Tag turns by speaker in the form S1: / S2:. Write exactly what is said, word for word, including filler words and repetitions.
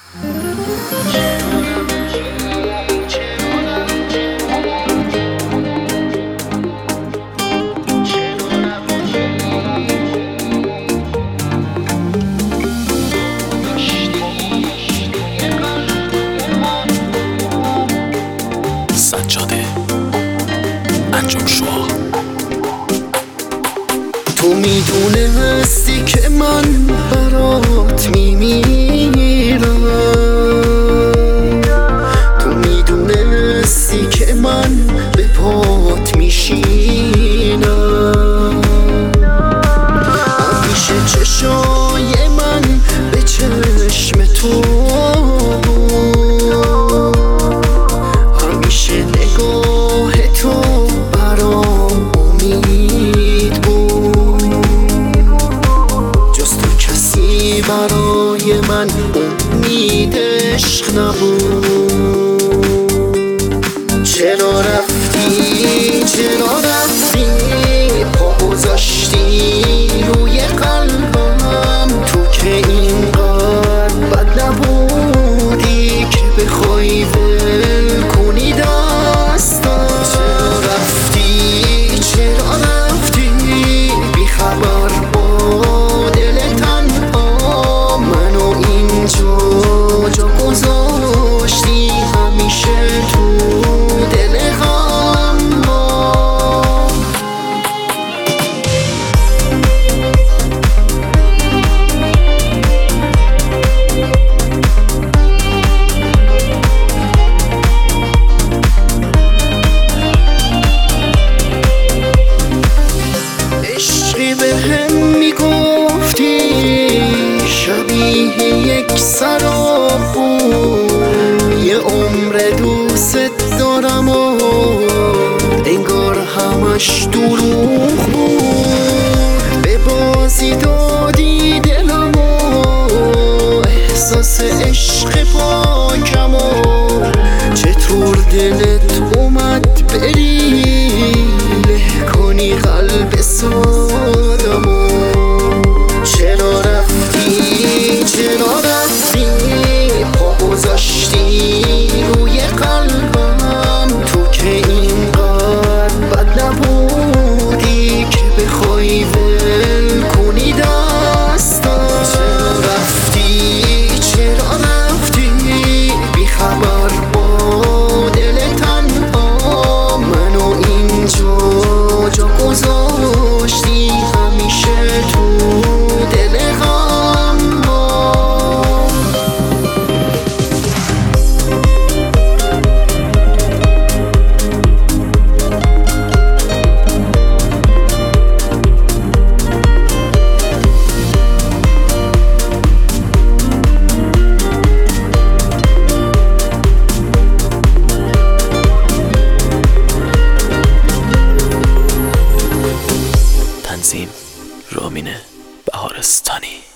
S1: سجاده انجام شوا.
S2: تو میدونستی که من برات میمیرم، تو میدونستی که من به پات میشینم، همیشه چشای من به چشم تو، همیشه نگاه تو برام امید بود، جز تو کسی برای من امید عشق نبود. چرا رفتی چرا رفتی پا گذاشتی روی قلبم، تو که اینقدر بد نبودی که بخوای ول کنی دستم. چرا رفتی چرا رفتی بی خبر با دل تنها، منو اینجا جا گذاشتی همیشه تو دل غم. عشقی به هم میگفتی شبیه یک سراب بود، یه عمر دوست دارم و انگار همش دروغ بود. به بازی دادی دلم و احساس عشق پاکم و چطور دلت اومد بری له کنی قلب سادمو. چرا رفتی چرا رفتی پا گذاشتی روی قلبم، تو که اینقدر بد نبودی که بخوای ول کنی دستم. چرا رفتی چرا رفتی بی خبر با دل تنها، منو اینجا جا گذاشتی همیشه تو دل غم.
S1: تنظیم رامین بهارستانی.